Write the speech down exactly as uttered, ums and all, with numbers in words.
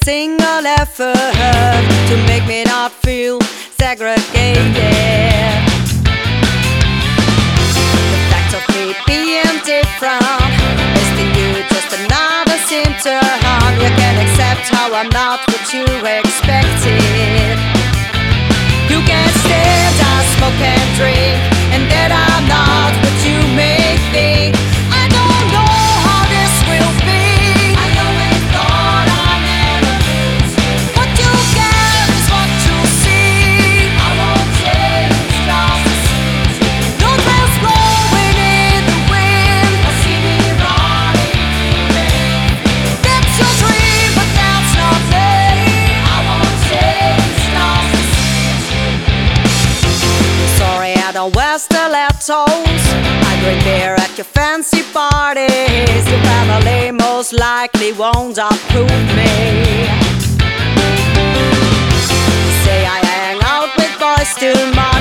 single effort to make me not feel segregated. The fact of me being different is to you just another symptom. You can accept how I'm not what you expected. You can't stand I smoke and drink, and that I'm not what you may think. I don't know how this will be. I always thought I never lose. What you get is what you see. I won't change, just a season. No dress blowing in the wind. I see me running through. That's your dream, but that's not me. I won't change, just a season. Sorry, I don't wear stilettos. I drink beer at your fancy parties. Your family most likely won't approve me. You say I hang out with boys too much.